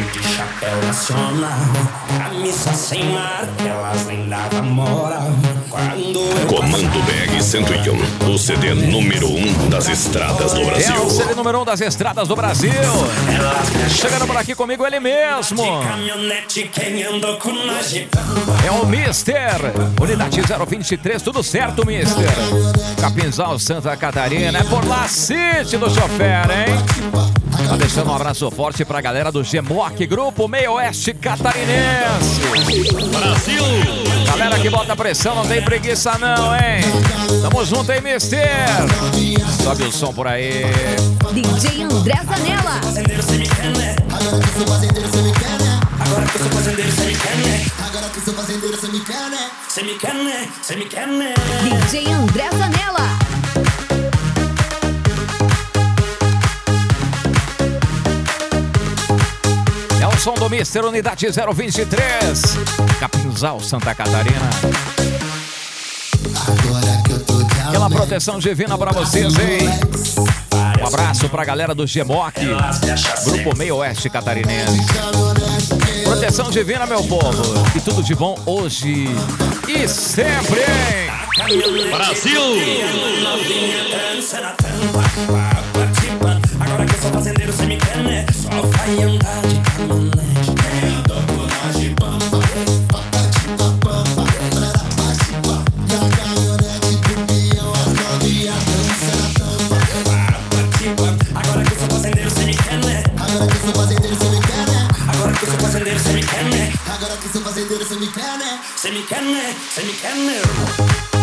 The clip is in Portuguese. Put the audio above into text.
de chapéu nacional, camisa sem marca, elas nem davam moral. Quando eu Comando BR-101, o CD número 1 das estradas do Brasil. É o CD número 1 das estradas do Brasil. Chegando por aqui comigo ele mesmo. caminhonete, quem andou com nós de É o Mister, unidade 023, tudo certo, Mister? Capinzal, Santa Catarina, é por lá, City do chofer, hein? Tá deixando um abraço forte pra galera do GEMOC, Grupo Meio Oeste Catarinense. Brasil! Galera que bota pressão, não tem preguiça não, hein? Tamo junto, hein, Mister? Sobe o som por aí. DJ André Zanella. fazendeiro, cê me quer, né? Agora que eu sou fazendeiro, cê me quer, né? Agora que eu sou fazendeiro, cê me quer, né? Agora que eu sou fazendeiro, cê me quer, né? Cê me quer, né? Cê me quer, né? DJ André Zanella. É o som do Mister, unidade 023, Capinzal, Santa Catarina. Aquela proteção divina pra vocês, hein? Um abraço pra galera do GEMOC, Grupo Meio Oeste Catarinense. Proteção divina, meu povo. E tudo de bom hoje e sempre, hein? Brasil! Agora que eu sou fazendeiro, cê me quer, né? Só vai andar de caminhonete. Andou com nós de pampa. Agora que eu sou fazendeiro, cê me quer, né? Agora que eu sou fazendeiro, cê me quer, né? Agora que eu sou fazendeiro, cê me quer, né? Agora que eu sou fazendeiro, cê me quer, né? Cê me quer, né? Cê me quer, né?